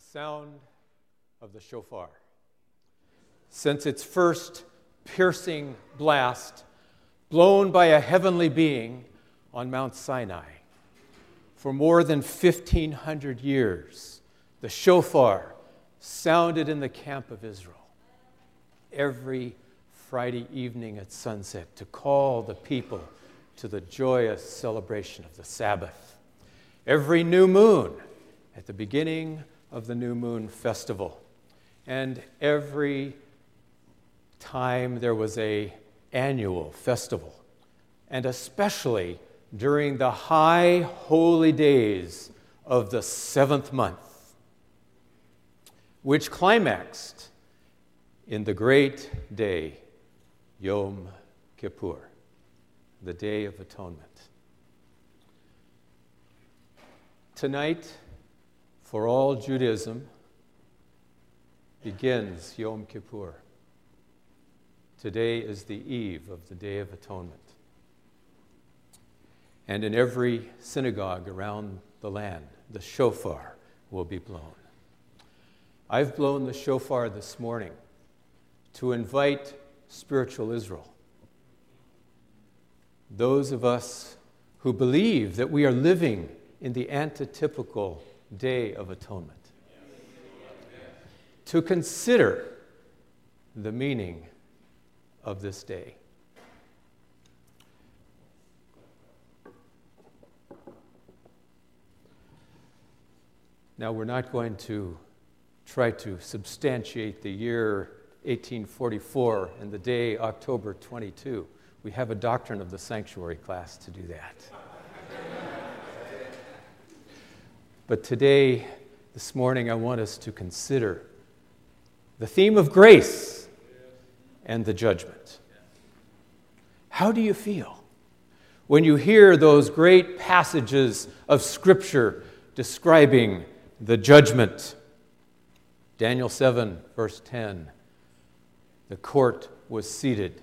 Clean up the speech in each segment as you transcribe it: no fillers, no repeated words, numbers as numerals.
sound of the shofar. Since its first piercing blast, blown by a heavenly being on Mount Sinai, for more than 1,500 years, the shofar sounded in the camp of Israel every Friday evening at sunset to call the people to the joyous celebration of the Sabbath. Every new moon at the beginning of the new moon festival, and every time there was an annual festival, and especially during the high holy days of the seventh month, which climaxed in the great day, Yom Kippur, the Day of Atonement. Tonight, for all Judaism, begins Yom Kippur. Today is the eve of the Day of Atonement. And in every synagogue around the land, the shofar will be blown. I've blown the shofar this morning to invite spiritual Israel, those of us who believe that we are living in the antitypical Day of Atonement, to consider the meaning of this day. Now, we're not going to try to substantiate the year 1844 and the day October 22. We have a Doctrine of the Sanctuary class to do that. But today, this morning, I want us to consider the theme of grace and the judgment. How do you feel when you hear those great passages of Scripture describing the judgment? Daniel 7, verse 10, the court was seated,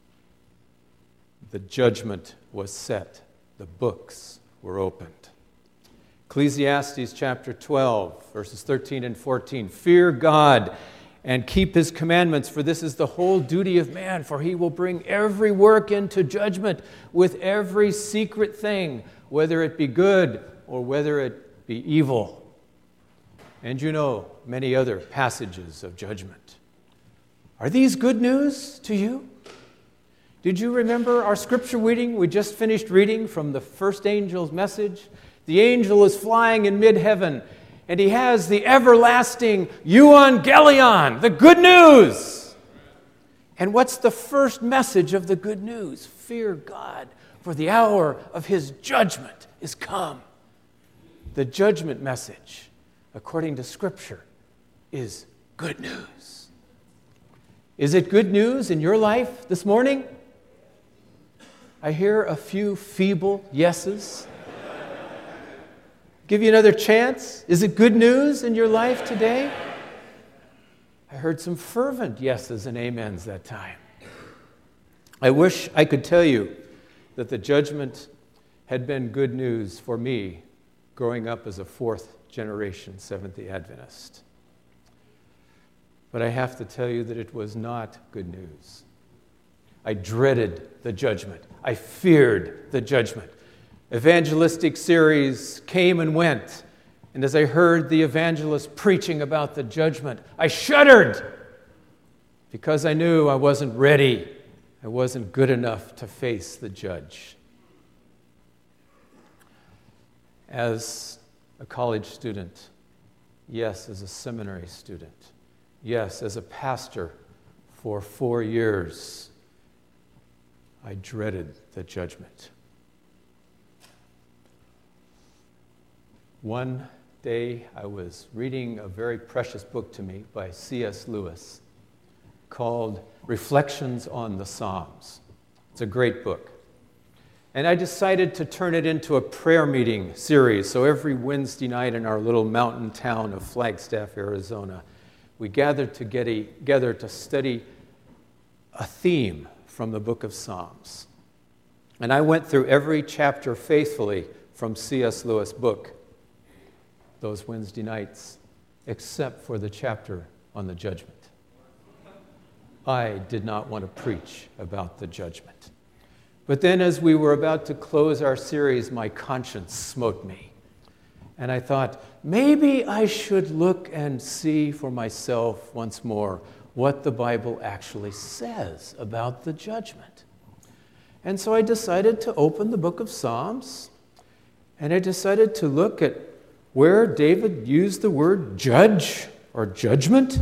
the judgment was set, the books were opened. Ecclesiastes chapter 12, verses 13 and 14, fear God and keep his commandments, for this is the whole duty of man, for he will bring every work into judgment with every secret thing, whether it be good or whether it be evil. And you know many other passages of judgment. Are these good news to you? Did you remember our scripture reading we just finished reading from the first angel's message? The angel is flying in mid-heaven, and he has the everlasting euangelion, the good news. And what's the first message of the good news? Fear God, for the hour of his judgment is come. The judgment message, according to Scripture, is good news. Is it good news in your life this morning? I hear a few feeble yeses. Give you another chance. Is it good news in your life today? I heard some fervent yeses and amens that time. I wish I could tell you that the judgment had been good news for me growing up as a fourth generation Seventh-day Adventist. But I have to tell you that it was not good news. I dreaded the judgment. I feared the judgment. Evangelistic series came and went, and as I heard the evangelist preaching about the judgment, I shuddered because I knew I wasn't ready. I wasn't good enough to face the judge. As a college student, yes, as a seminary student, yes, as a pastor for 4 years, I dreaded the judgment. One day, I was reading a very precious book to me by C.S. Lewis called Reflections on the Psalms. It's a great book. And I decided to turn it into a prayer meeting series. So every Wednesday night in our little mountain town of Flagstaff, Arizona, we gathered together to study a theme from the book of Psalms. And I went through every chapter faithfully from C.S. Lewis' book those Wednesday nights. except for the chapter on the judgment. I did not want to preach about the judgment. But then as we were about to close our series, my conscience smote me. And I thought, maybe I should look and see for myself once more what the Bible actually says about the judgment. And so I decided to open the book of Psalms, and I decided to look at where David used the word judge or judgment.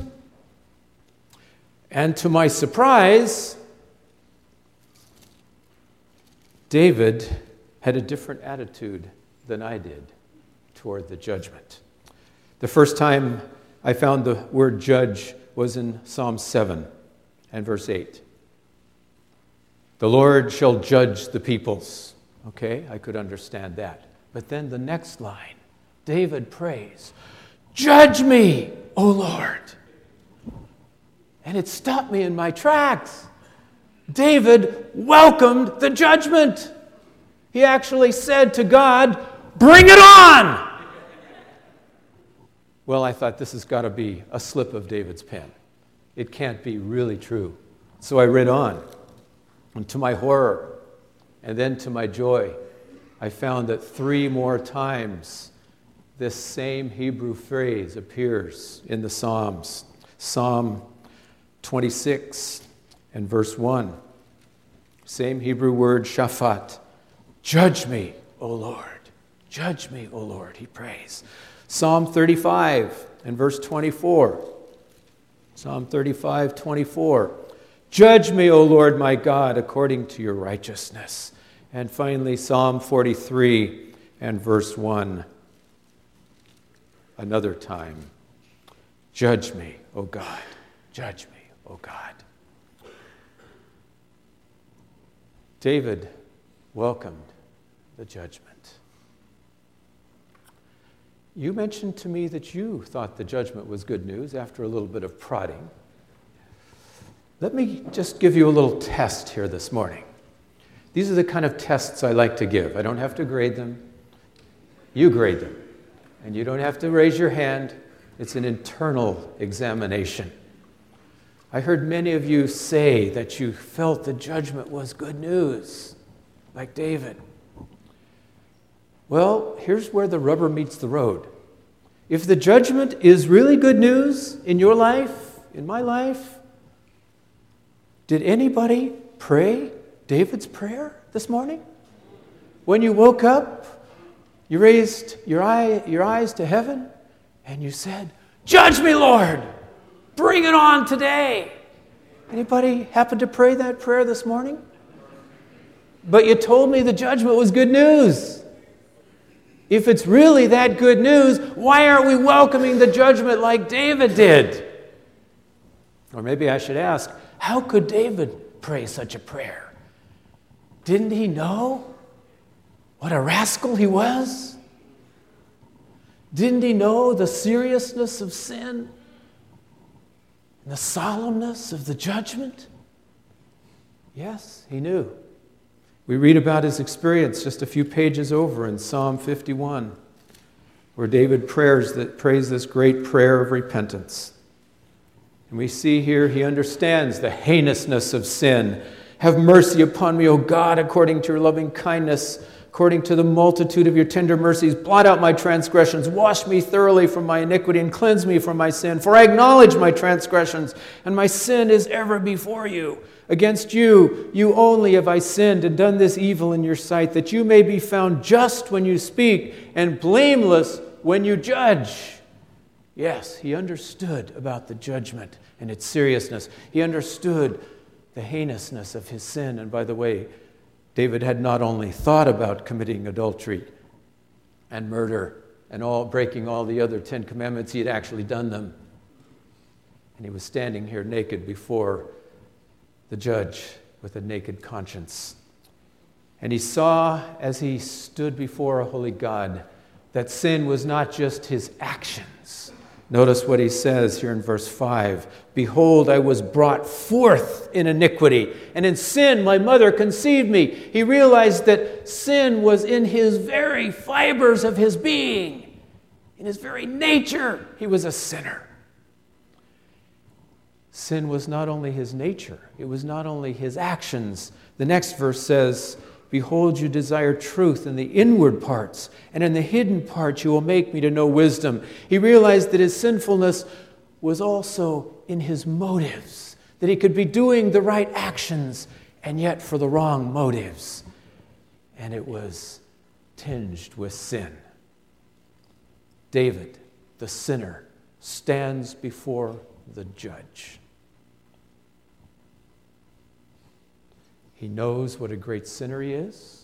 And to my surprise, David had a different attitude than I did toward the judgment. The first time I found the word judge was in Psalm 7 and verse 8. The Lord shall judge the peoples. Okay, I could understand that. But then the next line, David prays, judge me, O Lord. And it stopped me in my tracks. David welcomed the judgment. He actually said to God, bring it on! Well, I thought this has got to be a slip of David's pen. It can't be really true. So I read on. And to my horror, and then to my joy, I found that 3 more times this same Hebrew phrase appears in the Psalms. Psalm 26 and verse 1. Same Hebrew word, shaphat. Judge me, O Lord. Judge me, O Lord, he prays. Psalm 35 and verse 24. Psalm 35, 24. Judge me, O Lord my God, according to your righteousness. And finally, Psalm 43 and verse 1. Another time. Judge me, O God. Judge me, O God. David welcomed the judgment. You mentioned to me that you thought the judgment was good news after a little bit of prodding. Let me just give you a little test here this morning. These are the kind of tests I like to give. I don't have to grade them. You grade them. And you don't have to raise your hand. It's an internal examination. I heard many of you say that you felt the judgment was good news, like David. Well, here's where the rubber meets the road. If the judgment is really good news in your life, in my life, did anybody pray David's prayer this morning? When you woke up, you raised your eyes to heaven, and you said, judge me, Lord! Bring it on today! Anybody happen to pray that prayer this morning? But you told me the judgment was good news. If it's really that good news, why aren't we welcoming the judgment like David did? Or maybe I should ask, how could David pray such a prayer? Didn't he know what a rascal he was? Didn't he know the seriousness of sin and the solemnness of the judgment? Yes, he knew. We read about his experience just a few pages over in Psalm 51, where David prays this great prayer of repentance. And we see here he understands the heinousness of sin. Have mercy upon me, O God, according to your loving kindness, according to the multitude of your tender mercies. Blot out my transgressions. Wash me thoroughly from my iniquity and cleanse me from my sin. For I acknowledge my transgressions, and my sin is ever before you. Against you, you only have I sinned and done this evil in your sight, that you may be found just when you speak and blameless when you judge. Yes, he understood about the judgment and its seriousness. He understood the heinousness of his sin. And by the way, David had not only thought about committing adultery and murder and breaking all the other 10 commandments, he had actually done them. And he was standing here naked before the judge with a naked conscience. And he saw, as he stood before a holy God, that sin was not just his actions. Notice what he says here in verse 5. Behold, I was brought forth in iniquity, and in sin my mother conceived me. He realized that sin was in his very fibers of his being. In his very nature, he was a sinner. Sin was not only his nature, it was not only his actions. The next verse says, "Behold, you desire truth in the inward parts, and in the hidden parts you will make me to know wisdom." He realized that his sinfulness was also in his motives, that he could be doing the right actions, and yet for the wrong motives. And it was tinged with sin. David, the sinner, stands before the judge. He knows what a great sinner he is.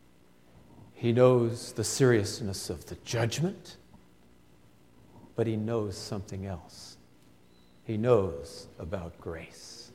He knows the seriousness of the judgment, but he knows something else. He knows about grace.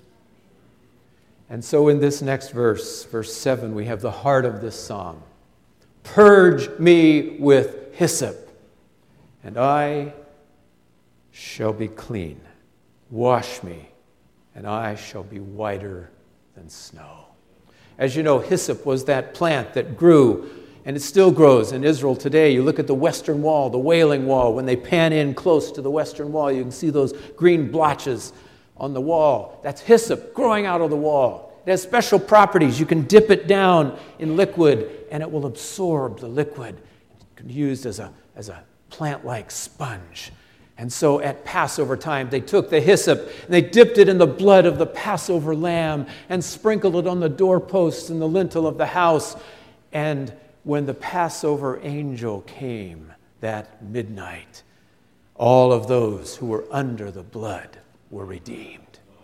And so in this next verse, verse 7, we have the heart of this psalm. "Purge me with hyssop, and I shall be clean. Wash me, and I shall be whiter than snow." As you know, hyssop was that plant that grew, and it still grows in Israel today. You look at the Western Wall, the Wailing Wall. When they pan in close to the Western Wall, you can see those green blotches on the wall. That's hyssop growing out of the wall. It has special properties. You can dip it down in liquid, and it will absorb the liquid. It can be used as a plant-like sponge. And so at Passover time, they took the hyssop and they dipped it in the blood of the Passover lamb and sprinkled it on the doorposts and the lintel of the house. And when the Passover angel came that midnight, all of those who were under the blood were redeemed.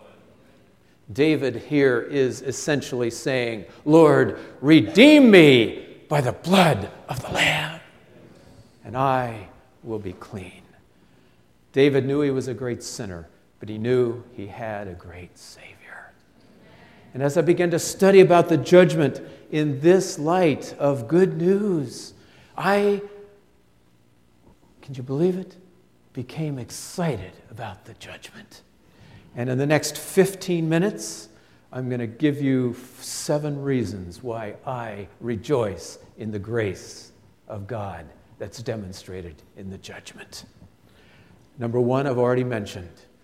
David here is essentially saying, "Lord, redeem me by the blood of the Lamb, and I will be clean." David knew he was a great sinner, but he knew he had a great Savior. And as I began to study about the judgment in this light of good news, can you believe it? Became excited about the judgment. And in the next 15 minutes, I'm going to give you 7 reasons why I rejoice in the grace of God that's demonstrated in the judgment. Number 1, I've already mentioned.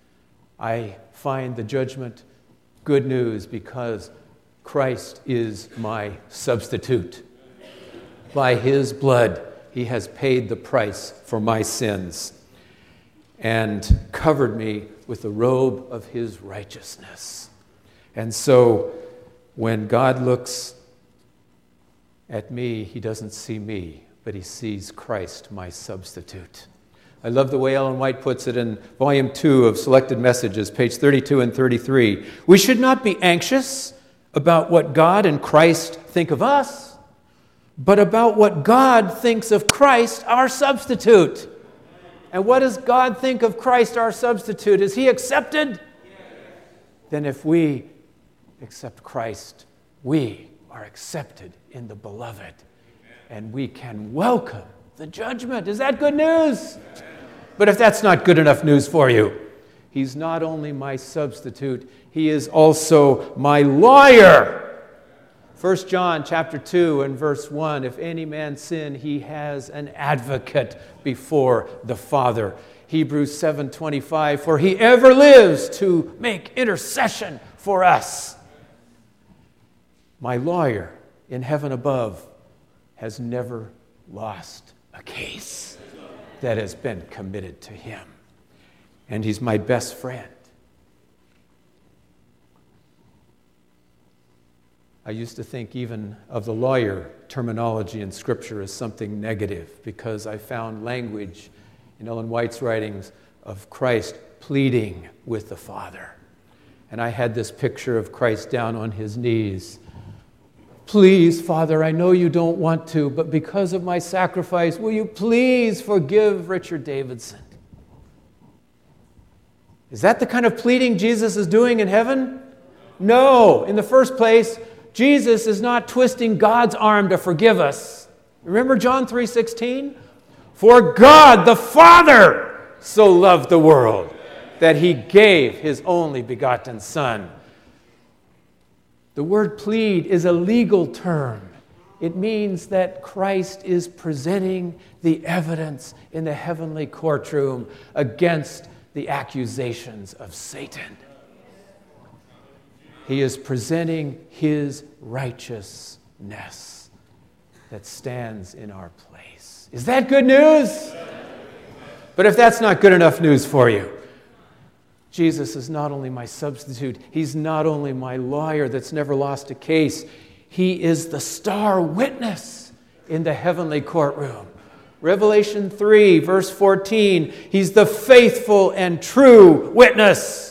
I find the judgment good news because Christ is my substitute. By his blood, he has paid the price for my sins and covered me with the robe of his righteousness. And so when God looks at me, he doesn't see me, but he sees Christ, my substitute. I love the way Ellen White puts it in Volume 2 of Selected Messages, page 32 and 33. "We should not be anxious about what God and Christ think of us, but about what God thinks of Christ, our substitute." And what does God think of Christ, our substitute? Is he accepted? Then if we accept Christ, we are accepted in the beloved, and we can welcome the judgment. Is that good news? But if that's not good enough news for you, he's not only my substitute, he is also my lawyer. 1 John chapter 2 and verse 1, "If any man sin, he has an advocate before the Father." Hebrews 7:25, "For he ever lives to make intercession for us." My lawyer in heaven above has never lost a case that has been committed to him. And he's my best friend. I used to think even of the lawyer terminology in Scripture as something negative because I found language in Ellen White's writings of Christ pleading with the Father. And I had this picture of Christ down on his knees. "Please, Father, I know you don't want to, but because of my sacrifice, will you please forgive Richard Davidson?" Is that the kind of pleading Jesus is doing in heaven? No. In the first place, Jesus is not twisting God's arm to forgive us. Remember John 3:16? "For God the Father so loved the world that he gave his only begotten Son." The word plead is a legal term. It means that Christ is presenting the evidence in the heavenly courtroom against the accusations of Satan. He is presenting his righteousness that stands in our place. Is that good news? But if that's not good enough news for you, Jesus is not only my substitute, he's not only my lawyer that's never lost a case, he is the star witness in the heavenly courtroom. Revelation 3, verse 14, he's the faithful and true witness.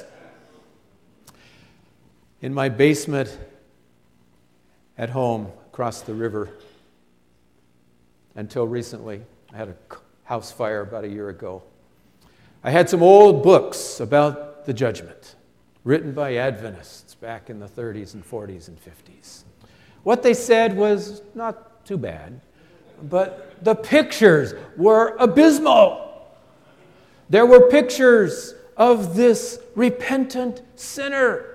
In my basement at home across the river, until recently, I had a house fire about a year ago. I had some old books about the judgment, written by Adventists back in the 30s and 40s and 50s. What they said was not too bad, but the pictures were abysmal. There were pictures of this repentant sinner,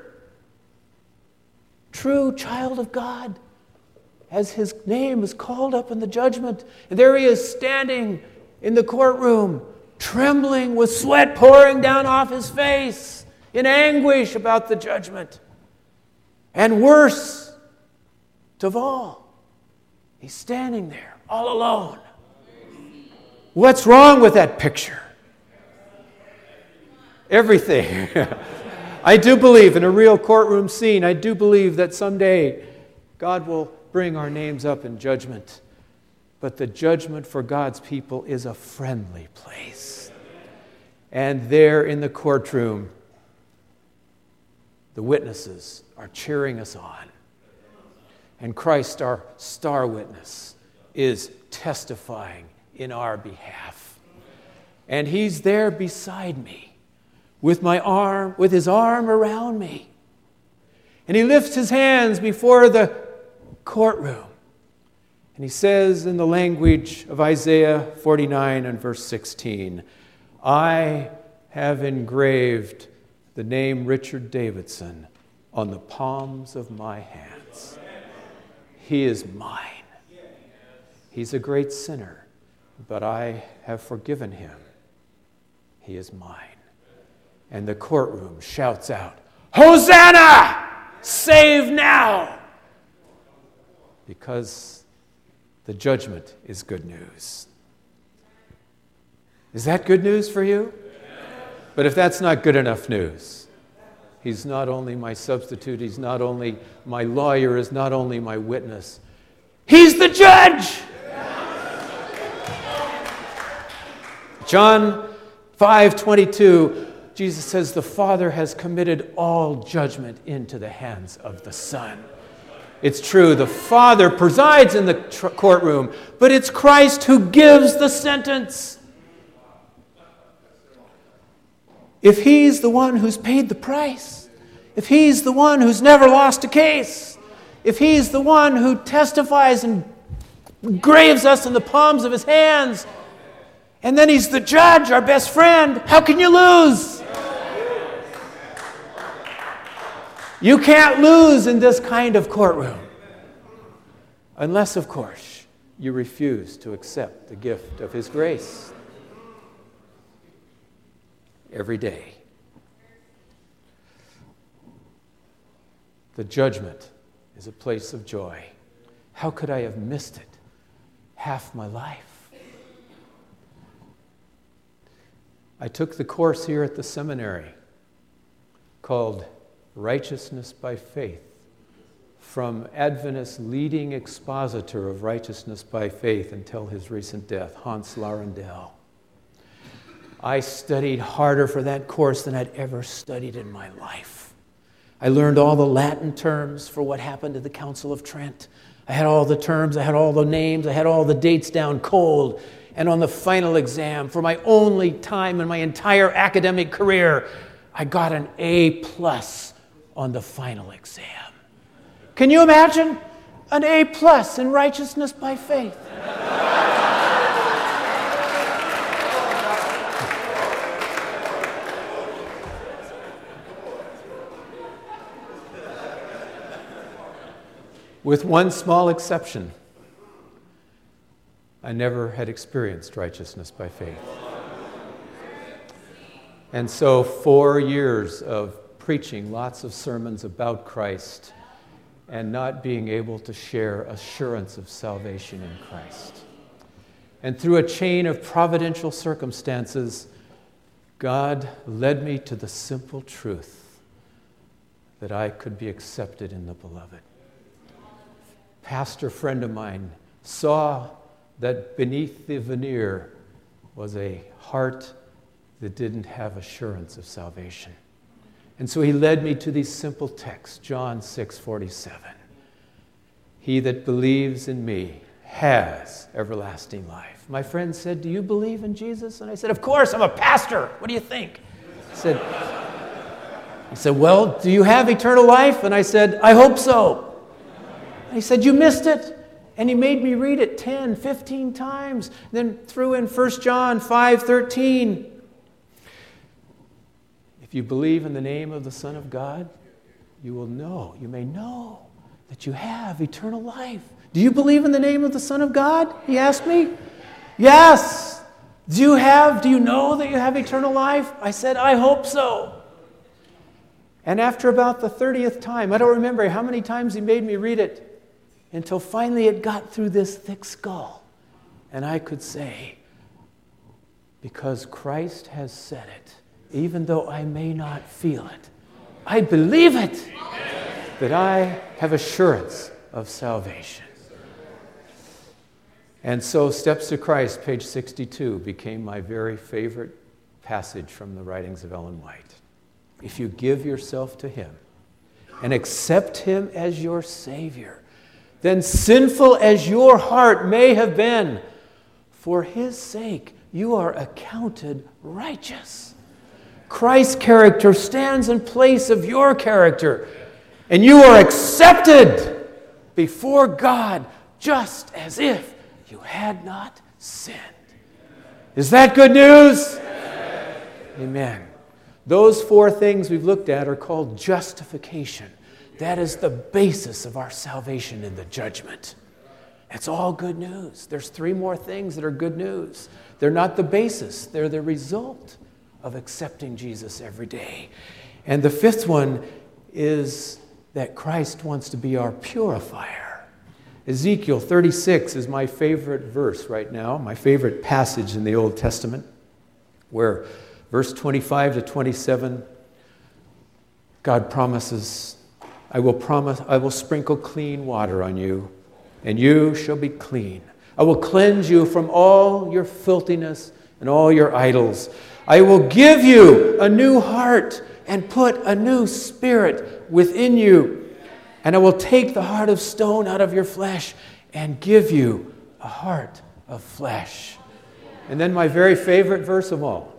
true child of God, as his name is called up in the judgment. And there he is standing in the courtroom, trembling with sweat pouring down off his face, in anguish about the judgment. And worse of all, he's standing there all alone. What's wrong with that picture? Everything. I do believe in a real courtroom scene. I do believe that someday God will bring our names up in judgment. But the judgment for God's people is a friendly place. And there in the courtroom, the witnesses are cheering us on. And Christ, our star witness, is testifying in our behalf. And he's there beside me with his arm around me. And he lifts his hands before the courtroom. And he says in the language of Isaiah 49 and verse 16, I have engraved the name Richard Davidson on the palms of my hands. He is mine. He's a great sinner, but I have forgiven him. He is mine. And the courtroom shouts out, Hosanna! Save now! Because the judgment is good news. Is that good news for you? But if that's not good enough news, he's not only my substitute, he's not only my lawyer, he's not only my witness, he's the judge! John 5:22, Jesus says, the Father has committed all judgment into the hands of the Son. It's true, the Father presides in the courtroom, but it's Christ who gives the sentence. If he's the one who's paid the price, if he's the one who's never lost a case, if he's the one who testifies and engraves us in the palms of his hands, and then he's the judge, our best friend, how can you lose? You can't lose in this kind of courtroom. Unless, of course, you refuse to accept the gift of his grace. Every day. The judgment is a place of joy. How could I have missed it half my life? I took the course here at the seminary called Righteousness by Faith, from Adventist leading expositor of righteousness by faith until his recent death, Hans Laurendale. I studied harder for that course than I'd ever studied in my life. I learned all the Latin terms for what happened at the Council of Trent. I had all the terms, I had all the names, I had all the dates down cold. And on the final exam, for my only time in my entire academic career, I got an A+ on the final exam. Can you imagine? An A+ in righteousness by faith. With one small exception. I never had experienced righteousness by faith. And so 4 years of preaching lots of sermons about Christ and not being able to share assurance of salvation in Christ. And through a chain of providential circumstances, God led me to the simple truth that I could be accepted in the Beloved. A pastor friend of mine saw that beneath the veneer was a heart that didn't have assurance of salvation. And so he led me to these simple texts, John 6:47. He that believes in me has everlasting life. My friend said, do you believe in Jesus? And I said, of course, I'm a pastor. What do you think? He said, well, do you have eternal life? And I said, I hope so. And he said, you missed it. And he made me read it 10, 15 times. Then threw in 1 John 5:13. If you believe in the name of the Son of God, you may know that you have eternal life. Do you believe in the name of the Son of God? He asked me. Yes. Do you know that you have eternal life? I said, I hope so. And after about the 30th time, I don't remember how many times he made me read it, until finally it got through this thick skull. And I could say, because Christ has said it, even though I may not feel it, I believe it, that I have assurance of salvation. And so Steps to Christ, page 62, became my very favorite passage from the writings of Ellen White. If you give yourself to Him and accept Him as your Savior, then sinful as your heart may have been, for His sake you are accounted righteous. Christ's character stands in place of your character, and you are accepted before God just as if you had not sinned. Is that good news? Amen. Amen. Those 4 things we've looked at are called justification. That is the basis of our salvation in the judgment. It's all good news. There's 3 more things that are good news. They're not the basis. They're the result of accepting Jesus every day. And the 5th one is that Christ wants to be our purifier. Ezekiel 36 is my favorite verse right now, my favorite passage in the Old Testament, where verse 25 to 27, God promises, I will sprinkle clean water on you, and you shall be clean. I will cleanse you from all your filthiness and all your idols. I will give you a new heart and put a new spirit within you. And I will take the heart of stone out of your flesh and give you a heart of flesh. And then my very favorite verse of all,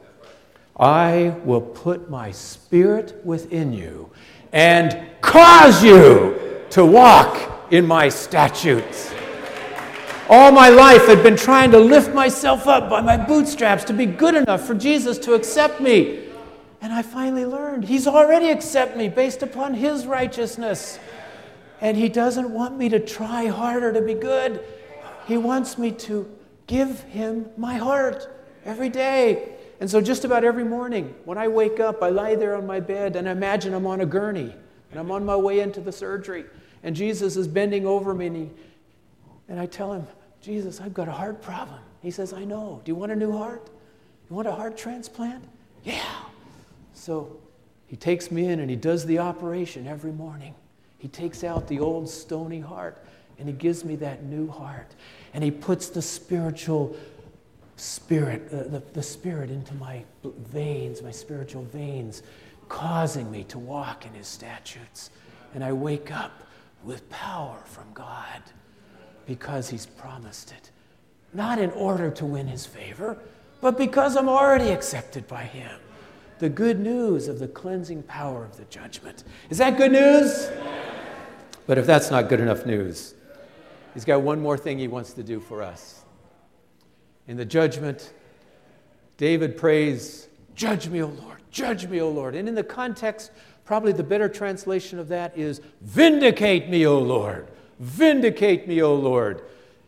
I will put my spirit within you and cause you to walk in my statutes. All my life I'd been trying to lift myself up by my bootstraps to be good enough for Jesus to accept me. And I finally learned He's already accepted me based upon His righteousness. And He doesn't want me to try harder to be good. He wants me to give Him my heart every day. And so just about every morning when I wake up, I lie there on my bed and imagine I'm on a gurney and I'm on my way into the surgery. And Jesus is bending over me and I tell Him, Jesus, I've got a heart problem. He says, I know. Do you want a new heart? You want a heart transplant? Yeah. So He takes me in and He does the operation every morning. He takes out the old stony heart and He gives me that new heart. And He puts the spiritual spirit, the spirit into my veins, my spiritual veins, causing me to walk in His statutes. And I wake up with power from God because He's promised it. Not in order to win His favor, but because I'm already accepted by Him. The good news of the cleansing power of the judgment. Is that good news? But if that's not good enough news, He's got one more thing He wants to do for us. In the judgment, David prays, judge me, O Lord, judge me, O Lord. And in the context, probably the better translation of that is, vindicate me, O Lord, vindicate me, O Lord.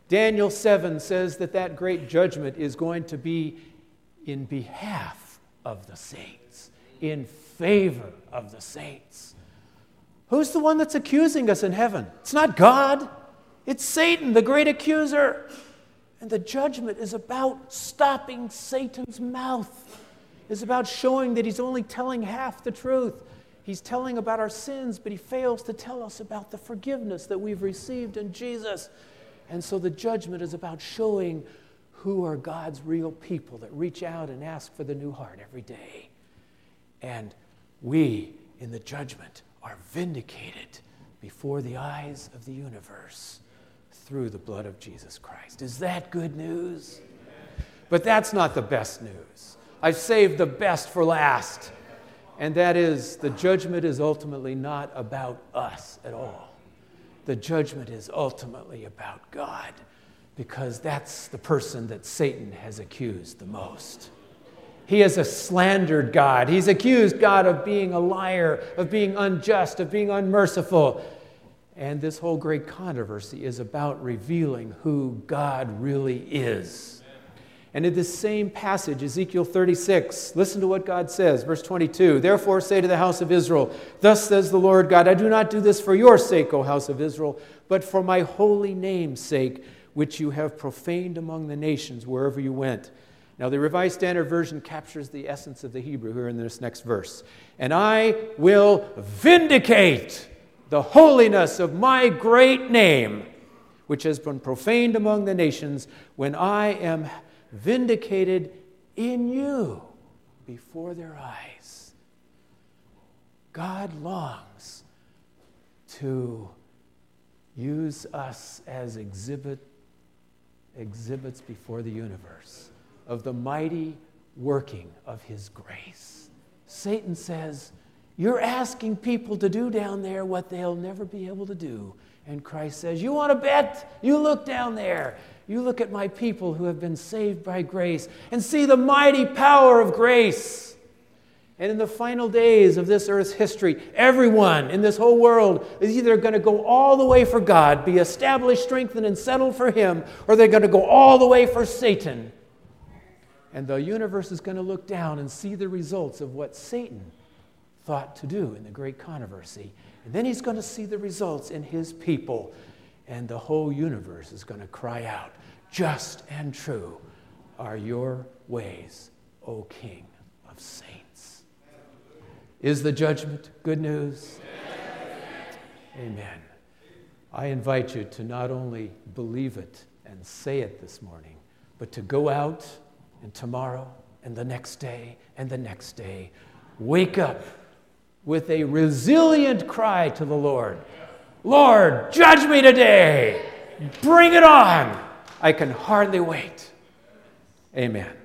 Daniel 7 says that great judgment is going to be in behalf of the saints, in favor of the saints. Who's the one that's accusing us in heaven? It's not God. It's Satan, the great accuser. And the judgment is about stopping Satan's mouth. It's about showing that he's only telling half the truth. He's telling about our sins, but he fails to tell us about the forgiveness that we've received in Jesus. And so the judgment is about showing who are God's real people that reach out and ask for the new heart every day. And we, in the judgment, are vindicated before the eyes of the universe through the blood of Jesus Christ. Is that good news? But that's not the best news. I've saved the best for last. And that is, the judgment is ultimately not about us at all. The judgment is ultimately about God, because that's the person that Satan has accused the most. He has slandered God. He's accused God of being a liar, of being unjust, of being unmerciful. And this whole great controversy is about revealing who God really is. And in this same passage, Ezekiel 36, listen to what God says, verse 22. Therefore say to the house of Israel, thus says the Lord God, I do not do this for your sake, O house of Israel, but for my holy name's sake, which you have profaned among the nations wherever you went. Now, the Revised Standard Version captures the essence of the Hebrew here in this next verse. And I will vindicate the holiness of my great name, which has been profaned among the nations, when I am vindicated in you before their eyes. God longs to use us as exhibits before the universe of the mighty working of his grace. Satan says, you're asking people to do down there what they'll never be able to do. And Christ says, you want to bet? You look down there. You look at my people who have been saved by grace and see the mighty power of grace. And in the final days of this earth's history, everyone in this whole world is either going to go all the way for God, be established, strengthened, and settled for him, or they're going to go all the way for Satan. And the universe is going to look down and see the results of what Satan thought to do in the great controversy. And then he's going to see the results in his people. And the whole universe is going to cry out, just and true are your ways, O King of saints. Is the judgment good news? Amen. I invite you to not only believe it and say it this morning, but to go out and tomorrow and the next day and the next day, wake up with a resilient cry to the Lord. Lord, judge me today. Bring it on. I can hardly wait. Amen.